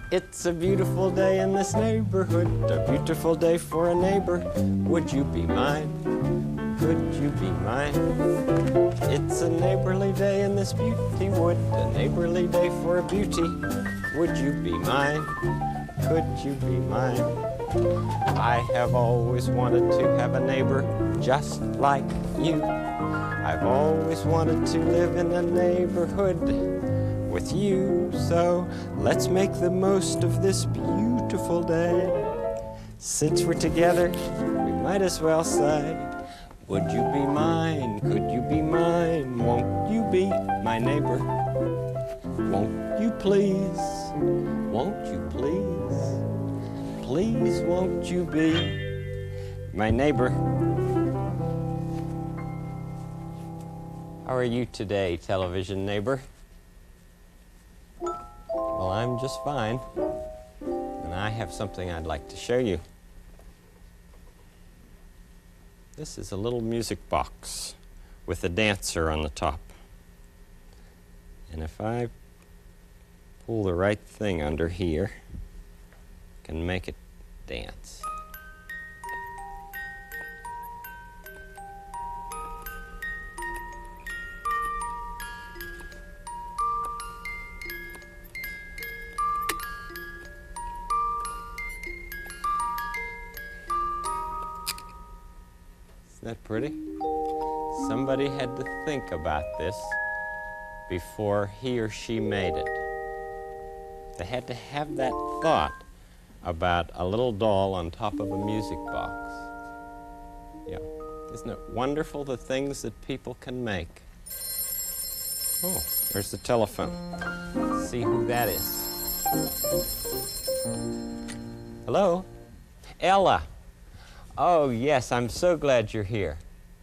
It's a beautiful day in this neighborhood, a beautiful day for a neighbor. Would you be mine? Could you be mine? It's a neighborly day in this beauty wood, a neighborly day for a beauty. Would you be mine? Could you be mine? I have always wanted to have a neighbor just like you. I've always wanted to live in a neighborhood with you. So let's make the most of this beautiful day. Since we're together, we might as well say, would you be mine? Could you be mine? Won't you be my neighbor? Won't you please? Won't you please? Please won't you be my neighbor? How are you today, television neighbor? Well, I'm just fine, and I have something I'd like to show you. This is a little music box with a dancer on the top. And if I pull the right thing under here, I can make it dance. Isn't that pretty? Somebody had to think about this before he or she made it. They had to have that thought about a little doll on top of a music box. Yeah, isn't it wonderful the things that people can make? Oh, there's the telephone. Let's see who that is. Hello? Ella. Oh, yes, I'm so glad you're here.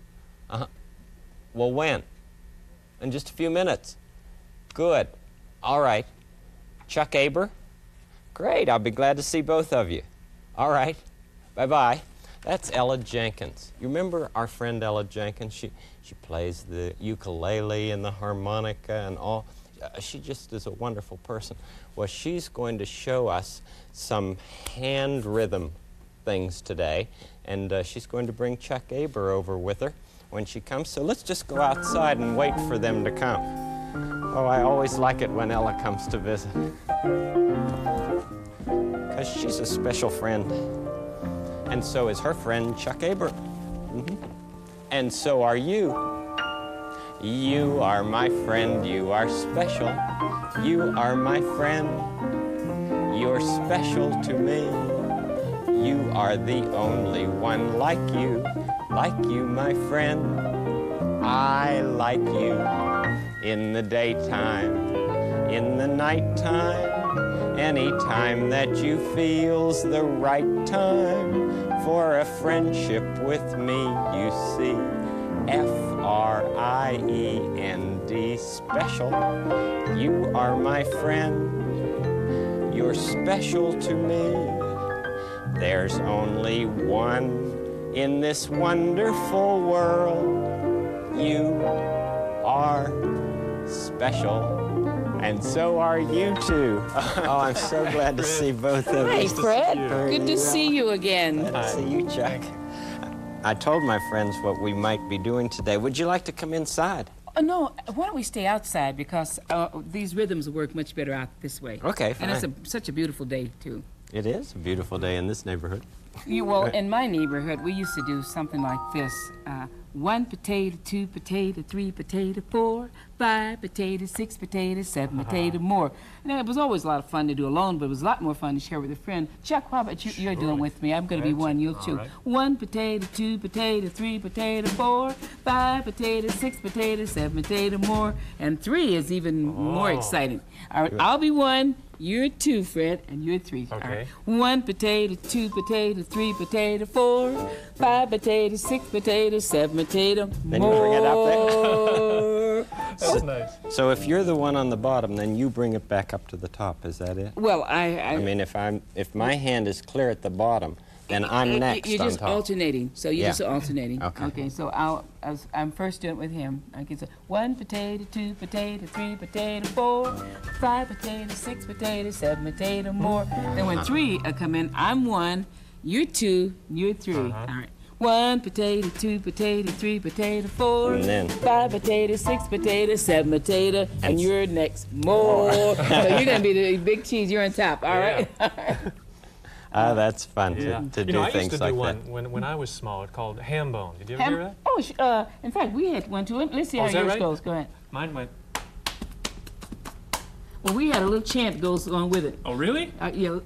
Well, when? In just a few minutes. Good. All right. Chuck Aber? Great, I'll be glad to see both of you. All right. Bye-bye. That's Ella Jenkins. You remember our friend Ella Jenkins? She plays the ukulele and the harmonica and all. She just is a wonderful person. Well, she's going to show us some hand rhythm things today, and she's going to bring Chuck Aber over with her when she comes. So let's just go outside and wait for them to come. Oh, I always like it when Ella comes to visit, because she's a special friend, and so is her friend Chuck Aber. And so are you. You are my friend, you are special. You are my friend, you're special to me. You are the only one like you, my friend. I like you in the daytime, in the nighttime, any time that you feel's the right time for a friendship with me, you see. F-R-I-E-N-D, special. You are my friend, you're special to me. There's only one in this wonderful world. You are special, and so are you too. Oh, I'm so glad to see both of you. Hi, Fred. Good to see you again. Good to see you, Chuck. I told my friends what we might be doing today. Would you like to come inside? No, why don't we stay outside, because these rhythms work much better out this way. Okay, fine. And it's such a beautiful day, too. It is a beautiful day in this neighborhood. Well, in my neighborhood, we used to do something like this. 1 potato, 2 potato, 3 potato, 4, 5 potatoes, 6 potatoes, 7 potato more. And it was always a lot of fun to do alone, but it was a lot more fun to share with a friend. Chuck, how about you're doing with me? I'm going to be 1, you'll 2. Right. 1 potato, 2 potato, 3 potato, 4, 5 potatoes, 6 potatoes, 7 potato more. And 3 is even more exciting. All right, I'll be 1. You're 2, Fred, and you're 3. Okay. All right. 1 potato, 2 potato, 3 potato, 4, 5 potatoes, 6 potatoes, 7 potato Then more. you bring it up there. That's nice. So if you're the one on the bottom, then you bring it back up to the top. Is that it? Well, I mean, if my hand is clear at the bottom, Then I'm next You're on just top. alternating. So you're Yeah. just alternating. Okay. So I'm first doing it with him. Okay. So 1 potato, 2 potato, 3 potato, 4, 5 potato, 6 potato, 7 potato, more. Then when 3 come in, I'm 1, you're 2, you're 3. All right. 1 potato, 2 potato, 3 potato, 4, And then- 5 potato, 6 potato, 7 potato, and you're next. More. So you're gonna be the big cheese. You're on top. All right. That's fun Yeah. to do I used things to do like one that. when I was small. It's called ham bone. Did you ever hear that? Oh, in fact, we had one too. Let's see how is that yours right? goes. Go ahead. Mine went. Well, we had a little chant that goes along with it. Oh, really? Yeah.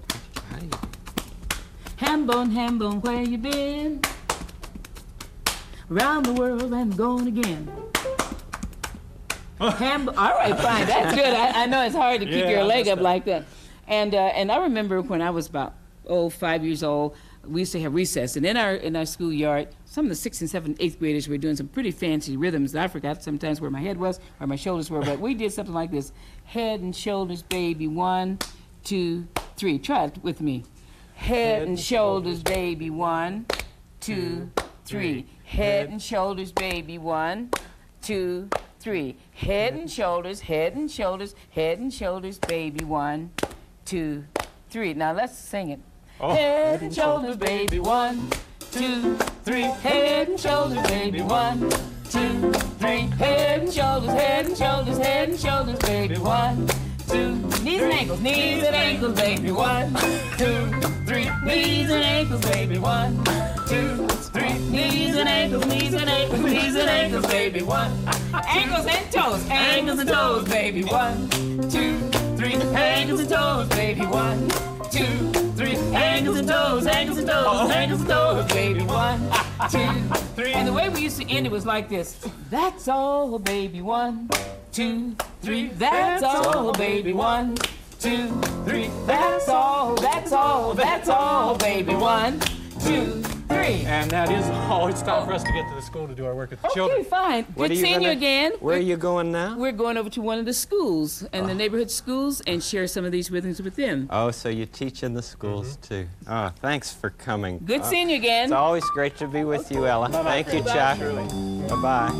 Ham bone, where you been? Around the world and gone again. All right, fine. That's good. I know it's hard to keep Yeah, your I leg up understand. like that. And I remember when I was about 5 years old, we used to have recess, and in our schoolyard, some of the 6th and 7th, 8th graders were doing some pretty fancy rhythms. I forgot sometimes where my head was or my shoulders were, but we did something like this: head and shoulders, baby, 1, 2, 3. Try it with me. Head and shoulders, baby, 1, 2, 3. Head and shoulders, baby, 1, 2, 3. Head and shoulders, head and shoulders, head and shoulders, baby, 1, 2, 3. Now let's sing it. Head and shoulders, baby, 1, 2, 3. Head and shoulders, baby, 1, 2, 3. Head and shoulders, head and shoulders, head and shoulders, baby, 1, 2. Knees and ankles, baby, 1, 2, 3. Knees and ankles, baby, 1, 2, 3. Knees and ankles, knees and ankles, knees and ankles, baby, 1. Ankles and toes, baby, 1, 2, 3. Ankles and toes, baby, 1, 2, 3. Ankles and toes, ankles and toes, ankles and toes, baby, 1, 2, 3. And the way we used to end it was like this. That's all, baby, 1, 2, 3. That's all, baby, 1, 2, 3. That's all, that's all, that's all, baby, 1, 2, 3. And that is all. It's time for us to get to the school to do our work with the Okay, children. fine. What Good are you seeing you gonna- again. Where are you going now? We're going over to one of the schools and the neighborhood schools and share some of these rhythms with them. Oh, so you teach in the schools too. Oh, thanks for coming. Good seeing you again. It's always great to be with you, Ella. Thank you, Chuck. Bye-bye.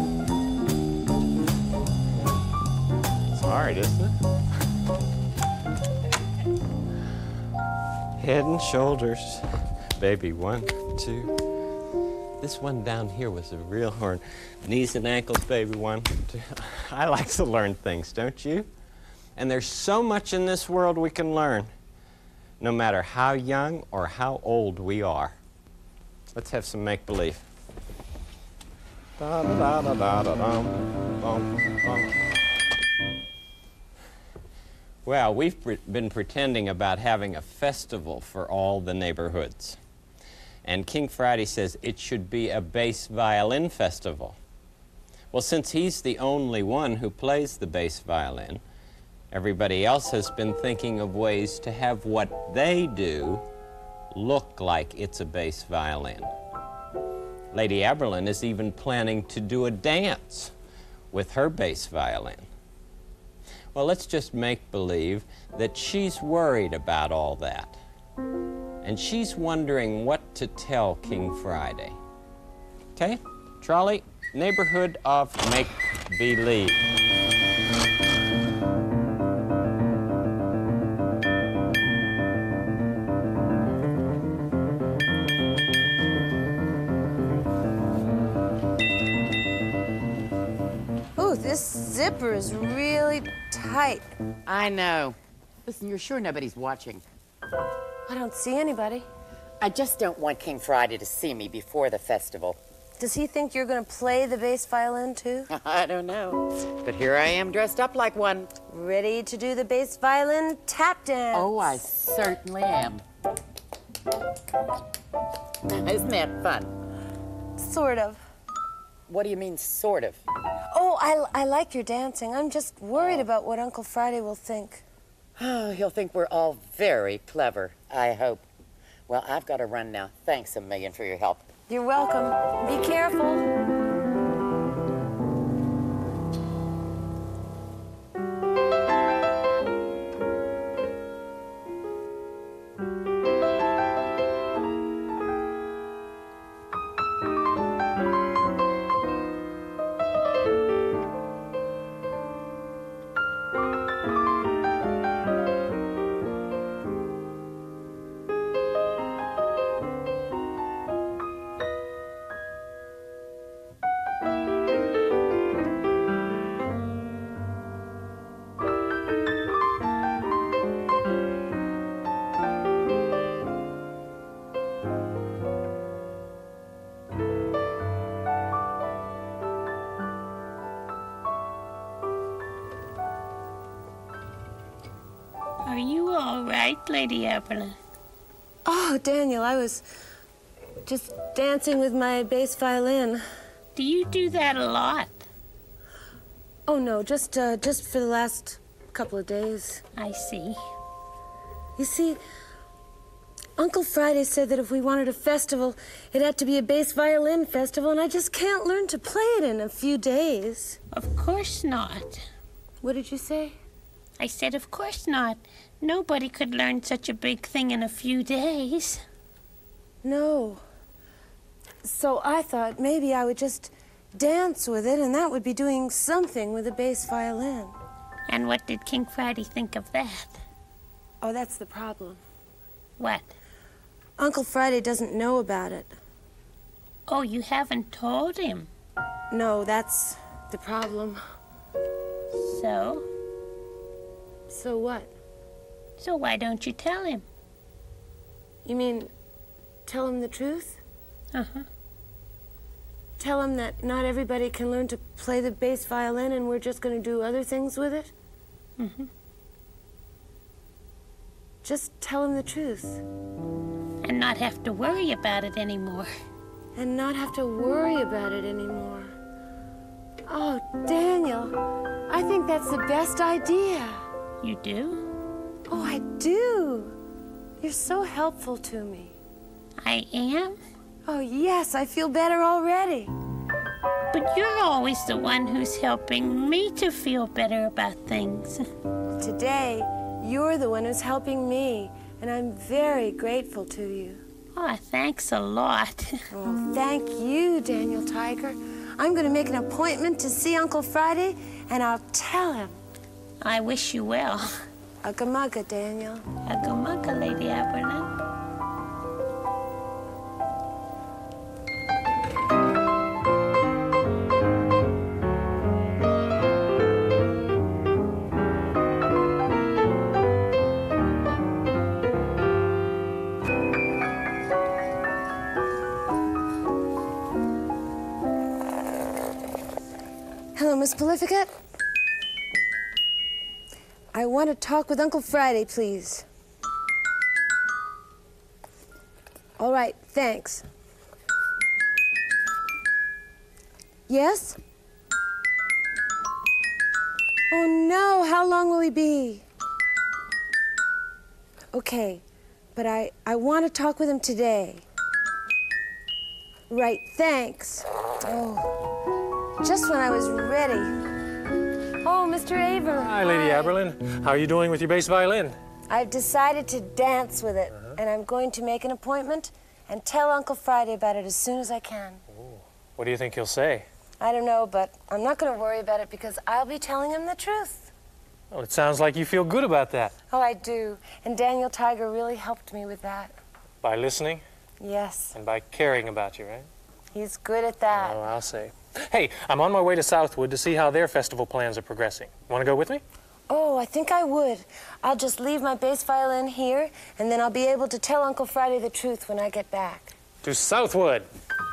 It's hard, isn't it? Head and shoulders, baby, 1, 2. This one down here was a real horn. Knees and ankles, baby, 1, 2. I like to learn things, don't you? And there's so much in this world we can learn, no matter how young or how old we are. Let's have some make-believe. Well, we've been pretending about having a festival for all the neighborhoods. And King Friday says it should be a bass violin festival. Well, since he's the only one who plays the bass violin, everybody else has been thinking of ways to have what they do look like it's a bass violin. Lady Aberlin is even planning to do a dance with her bass violin. Well, let's just make believe that she's worried about all that. And she's wondering what to tell King Friday. Okay? Trolley, neighborhood of make-believe. Ooh, this zipper is really tight. I know. Listen, you're sure nobody's watching. I don't see anybody. I just don't want King Friday to see me before the festival. Does he think you're gonna play the bass violin too? I don't know. But here I am dressed up like one. Ready to do the bass violin tap dance? Oh, I certainly am. Isn't that fun? Sort of. What do you mean, sort of? Oh, I like your dancing. I'm just worried about what Uncle Friday will think. Oh, he'll think we're all very clever, I hope. Well, I've got to run now. Thanks a million for your help. You're welcome. Be careful. Are you all right, Lady Evelyn? Oh, Daniel, I was just dancing with my bass violin. Do you do that a lot? Oh, no, just for the last couple of days. I see. You see, Uncle Friday said that if we wanted a festival, it had to be a bass violin festival, and I just can't learn to play it in a few days. Of course not. What did you say? I said, of course not. Nobody could learn such a big thing in a few days. No. So I thought maybe I would just dance with it, and that would be doing something with a bass violin. And what did King Friday think of that? Oh, that's the problem. What? Uncle Friday doesn't know about it. Oh, you haven't told him. No, that's the problem. So? So what? So why don't you tell him? You mean tell him the truth? Uh-huh. Tell him that not everybody can learn to play the bass violin and we're just going to do other things with it? Mm-hmm. Just tell him the truth. And not have to worry about it anymore. And not have to worry about it anymore. Oh, Daniel, I think that's the best idea. You do? Oh, I do. You're so helpful to me. I am? Oh, yes, I feel better already. But you're always the one who's helping me to feel better about things. Today, you're the one who's helping me, and I'm very grateful to you. Oh, thanks a lot. Oh, thank you, Daniel Tiger. I'm going to make an appointment to see Uncle Friday, and I'll tell him. I wish you well. Ugga-mugga, Daniel. Ugga-mugga, Lady Evelyn. Hello, Miss Prolificat. I want to talk with Uncle Friday, please. All right, thanks. Yes? Oh, no, how long will he be? Okay, but I want to talk with him today. Right, thanks. Oh, just when I was ready. Oh, Mr. Aver. Hi, Lady Aberlin. How are you doing with your bass violin? I've decided to dance with it, and I'm going to make an appointment and tell Uncle Friday about it as soon as I can. Ooh. What do you think he'll say? I don't know, but I'm not going to worry about it because I'll be telling him the truth. Well, it sounds like you feel good about that. Oh, I do. And Daniel Tiger really helped me with that. By listening Yes, and by caring about you, right? he's good at that. Oh, I'll say. Hey, I'm on my way to Southwood to see how their festival plans are progressing. Want to go with me? Oh, I think I would. I'll just leave my bass violin here, and then I'll be able to tell Uncle Friday the truth when I get back. To Southwood.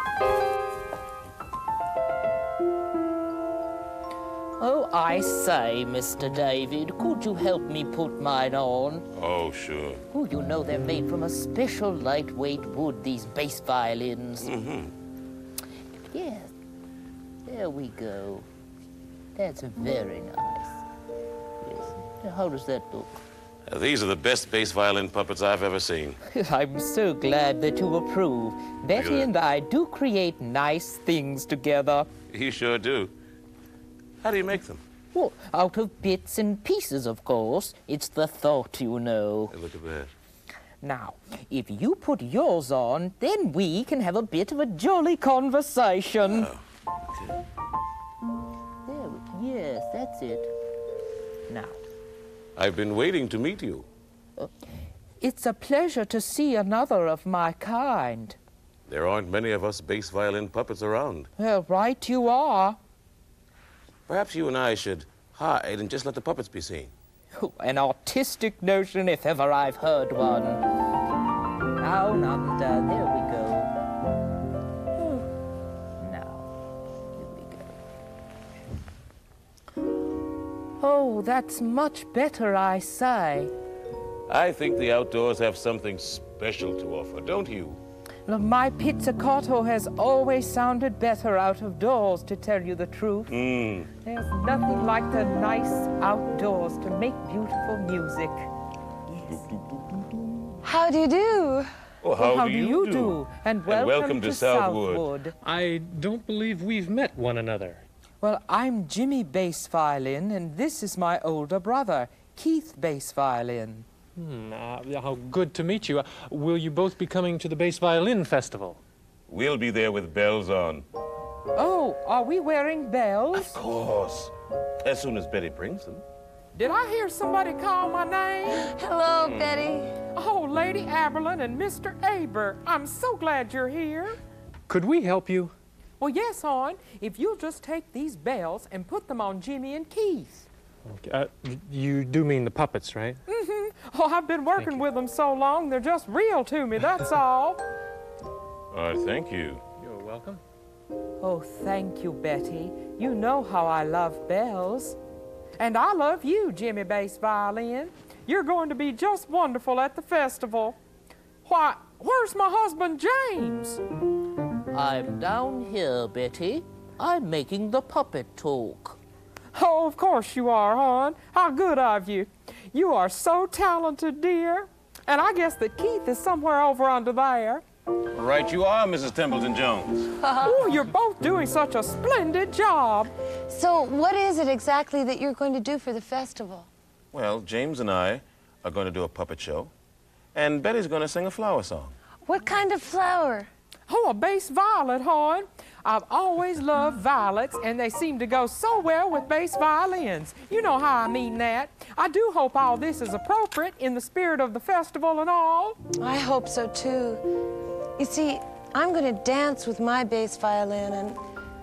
Oh, I say, Mr. David, could you help me put mine on? Oh, sure. Oh, you know they're made from a special lightweight wood, these bass violins. Mm-hmm. Yes. There we go. That's very nice. Yes. Now, how does that look? These are the best bass violin puppets I've ever seen. I'm so glad that you approve. Betty Good. and I do create nice things together. You sure do. How do you make them? Well, out of bits and pieces, of course. It's the thought, you know. Hey, look at that. Now, if you put yours on, then we can have a bit of a jolly conversation. Oh, okay. Yes, that's it. Now, I've been waiting to meet you. it's a pleasure to see another of my kind. There aren't many of us bass violin puppets around. Well, right you are. Perhaps you and I should hide and just let the puppets be seen. An artistic notion, if ever I've heard one. Down under, there we go. Now, here we go. Oh, that's much better, I say. I think the outdoors have something special to offer, don't you? My pizzicato has always sounded better out of doors, to tell you the truth. There's nothing like the nice outdoors to make beautiful music. How do you do? Well, how do you do? And welcome to Southwood. I don't believe we've met one another. Well, I'm Jimmy Bass Violin, and this is my older brother, Keith Bass Violin. How good to meet you. Will you both be coming to the Bass Violin Festival? We'll be there with bells on. Oh, are we wearing bells? Of course. As soon as Betty brings them. Did I hear somebody call my name? Hello, Betty. Oh, Lady Aberlin and Mr. Aber. I'm so glad you're here. Could we help you? Well, yes, hon. If you'll just take these bells and put them on Jimmy and Keith. Okay. You do mean the puppets, right? Oh, I've been working with them so long, they're just real to me, that's all. Thank you. You're welcome. Oh, thank you, Betty. You know how I love bells. And I love you, Jimmy Bass Violin. You're going to be just wonderful at the festival. Why, where's my husband, James? I'm down here, Betty. I'm making the puppet talk. Oh, of course you are, hon. How good of you. You are so talented, dear. And I guess that Keith is somewhere over under there. Right you are, Mrs. Templeton Jones. Oh, you're both doing such a splendid job. So what is it exactly that you're going to do for the festival? Well, James and I are going to do a puppet show, and Betty's going to sing a flower song. What kind of flower? Oh, a bass violet, hon. I've always loved violets, and they seem to go so well with bass violins. You know how I mean that. I do hope all this is appropriate in the spirit of the festival and all. I hope so, too. You see, I'm going to dance with my bass violin, and,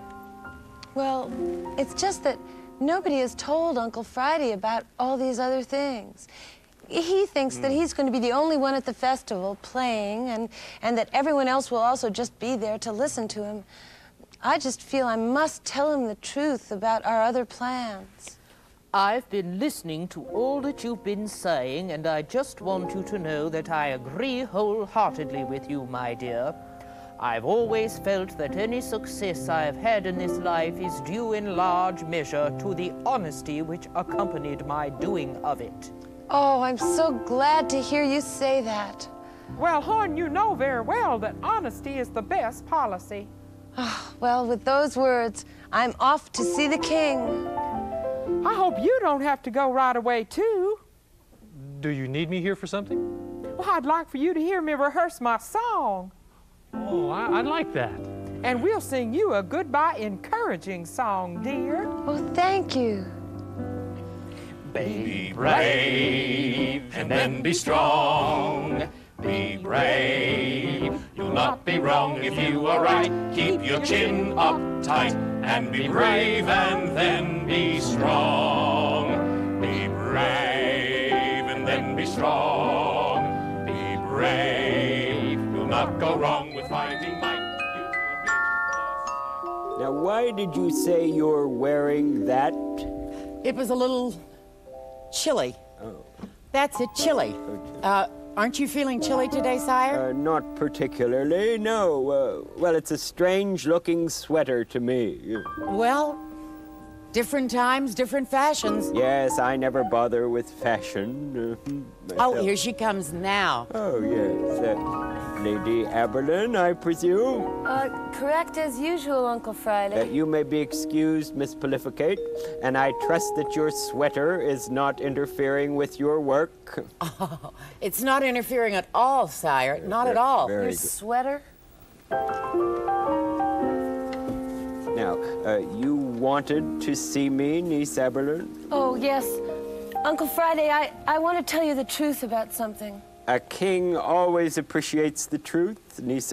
well, it's just that nobody has told Uncle Friday about all these other things. He thinks that he's going to be the only one at the festival playing, and that everyone else will also just be there to listen to him. I just feel I must tell him the truth about our other plans. I've been listening to all that you've been saying, and I just want you to know that I agree wholeheartedly with you, my dear. I've always felt that any success I have had in this life is due in large measure to the honesty which accompanied my doing of it. Oh, I'm so glad to hear you say that. Well, hon, you know very well that honesty is the best policy. Well, with those words, I'm off to see the king. I hope you don't have to go right away, too. Do you need me here for something? Well, I'd like for you to hear me rehearse my song. Oh, I'd like that. And we'll sing you a goodbye encouraging song, dear. Oh, thank you. Be brave and then be strong. Be brave, you'll not be wrong if you are right. Keep your chin up tight and be brave and then be strong. Be brave and then be strong. Be brave, you'll not go wrong with finding might. Now, why did you say you're wearing that? It was a little chilly. Oh. That's it, chilly. Aren't you feeling chilly today, sire? Not particularly, no. Well, it's a strange-looking sweater to me. Well, different times, different fashions. Yes, I never bother with fashion. Oh, myself. here she comes now. Oh, yes. Lady Aberlin, I presume? Correct as usual, Uncle Friday. You may be excused, Miss Prolificate, and I trust that your sweater is not interfering with your work. Oh, it's not interfering at all, sire. Not at all. Very Your good. sweater? Now, you wanted to see me, Niece Aberlin? Oh, yes. Uncle Friday, I want to tell you the truth about something. A king always appreciates the truth, Niece.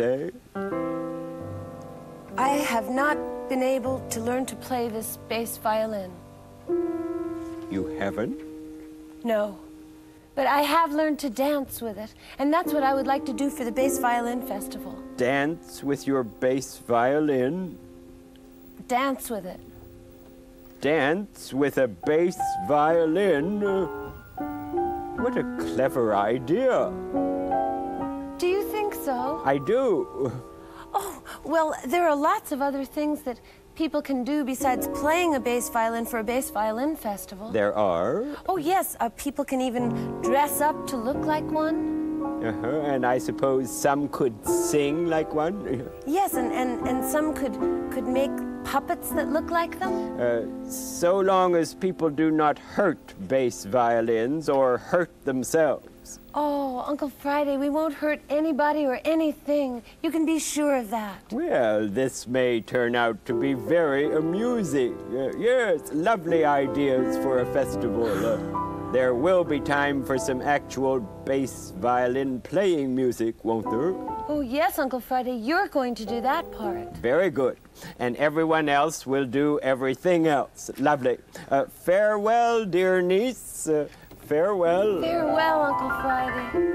I have not been able to learn to play this bass violin. You haven't? No. But I have learned to dance with it, and that's what I would like to do for the Bass Violin Festival. Dance with your bass violin? Dance with it. Dance with a bass violin? What a clever idea. Do you think so? I do. Oh, well, there are lots of other things that people can do besides playing a bass violin for a bass violin festival. There are? Oh, yes. People can even dress up to look like one. And I suppose some could sing like one? Yes, and some could make puppets that look like them. So long as people do not hurt bass violins or hurt themselves. Oh, Uncle Friday, we won't hurt anybody or anything. You can be sure of that. Well, this may turn out to be very amusing. Yes, lovely ideas for a festival. There will be time for some actual bass violin playing music, won't there? Oh, yes, Uncle Friday, you're going to do that part. Very good. And everyone else will do everything else. Lovely. Farewell, dear niece. Farewell. Farewell, Uncle Friday.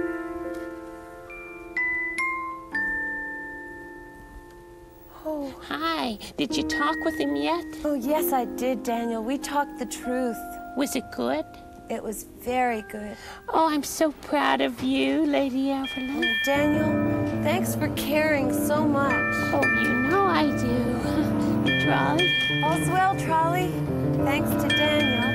Oh. Hi, did you talk with him yet? Oh, yes, I did, Daniel. We talked the truth. Was it good? It was very good. Oh, I'm so proud of you, Lady Evelyn. Oh, Daniel, thanks for caring so much. Oh, you know I do. Trolley? All's well, Trolley. Thanks to Daniel.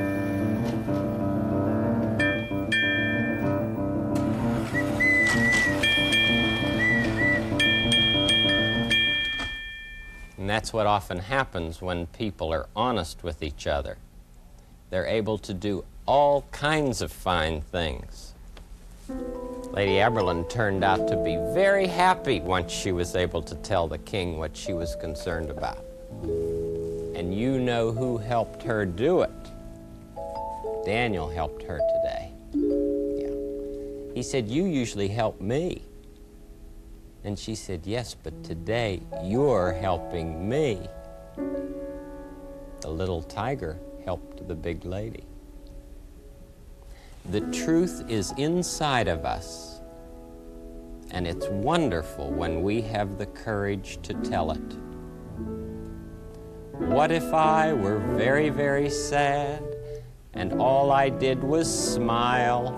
And that's what often happens when people are honest with each other. They're able to do all kinds of fine things. Lady Eberlin turned out to be very happy once she was able to tell the king what she was concerned about. And you know who helped her do it. Daniel helped her today. Yeah. He said, "You usually help me." And she said, "Yes, but today you're helping me." The little tiger helped the big lady. The truth is inside of us, and it's wonderful when we have the courage to tell it. What if I were very, very sad, and all I did was smile?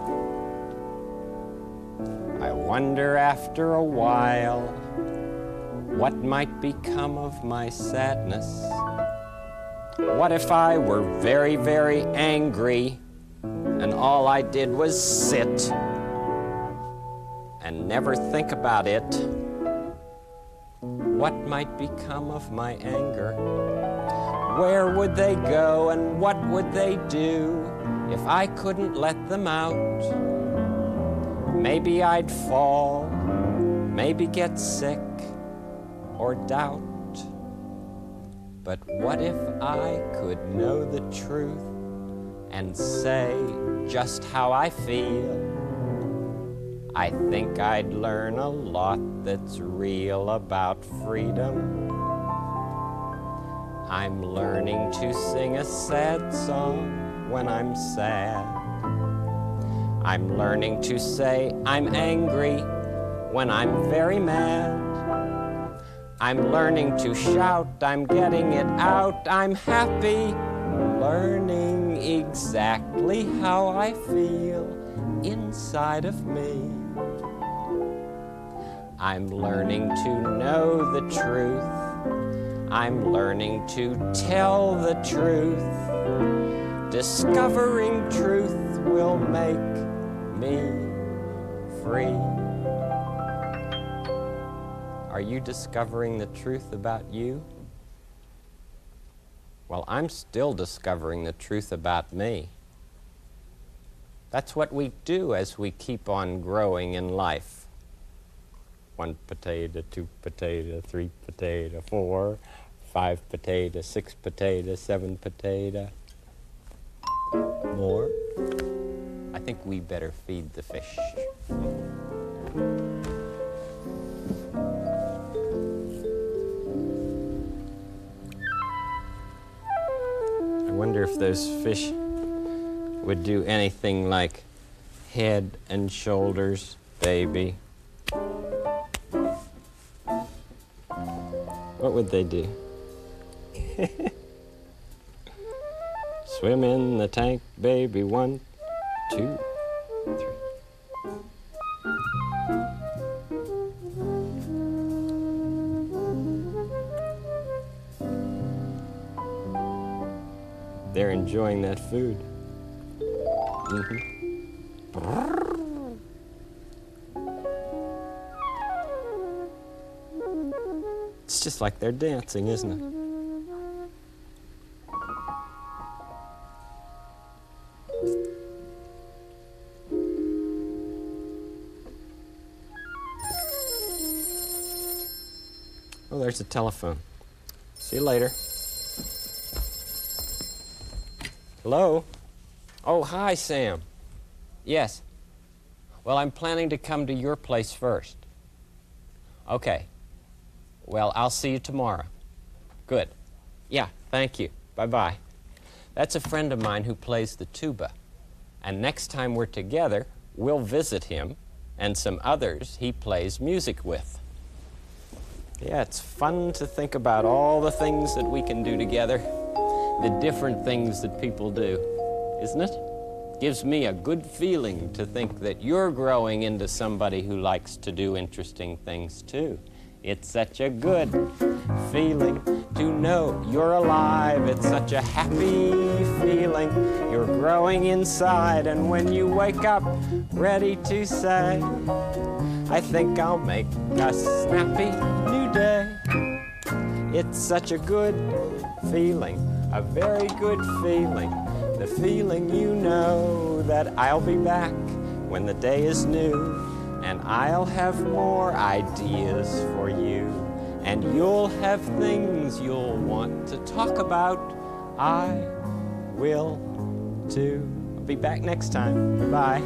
I wonder after a while what might become of my sadness. What if I were very, very angry and all I did was sit and never think about it? What might become of my anger? Where would they go and what would they do if I couldn't let them out? Maybe I'd fall, maybe get sick or doubt. But what if I could know the truth and say just how I feel? I think I'd learn a lot that's real about freedom. I'm learning to sing a sad song when I'm sad. I'm learning to say I'm angry when I'm very mad. I'm learning to shout, I'm getting it out, I'm happy, learning exactly how I feel inside of me. I'm learning to know the truth. I'm learning to tell the truth. Discovering truth will make me free. Are you discovering the truth about you? Well, I'm still discovering the truth about me. That's what we do as we keep on growing in life. 1 potato, 2 potato, 3 potato, 4, 5 potato, 6 potato, 7 potato. More? I think we better feed the fish. I wonder if those fish would do anything like head and shoulders, baby. What would they do? Swim in the tank, baby, 1, 2, They're enjoying that food. It's just like they're dancing, isn't it? Oh, there's a telephone. See you later. Hello? Oh, hi, Sam. Yes. Well, I'm planning to come to your place first. Okay. Well, I'll see you tomorrow. Good. Yeah, thank you. Bye-bye. That's a friend of mine who plays the tuba. And next time we're together, we'll visit him and some others he plays music with. Yeah, it's fun to think about all the things that we can do together, the different things that people do, isn't it? Gives me a good feeling to think that you're growing into somebody who likes to do interesting things too. It's such a good feeling to know you're alive. It's such a happy feeling. You're growing inside, and when you wake up ready to say, I think I'll make a snappy new day. It's such a good feeling, a very good feeling. The feeling you know that I'll be back when the day is new, and I'll have more ideas for you, and you'll have things you'll want to talk about. I will too. I'll be back next time. Bye.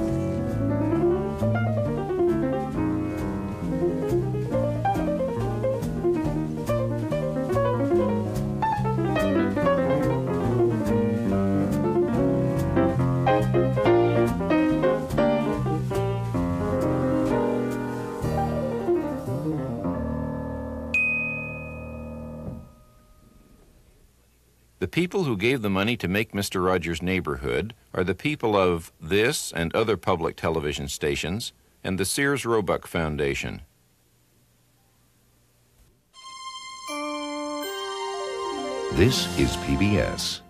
The people who gave the money to make Mr. Rogers' Neighborhood are the people of this and other public television stations and the Sears Roebuck Foundation. This is PBS.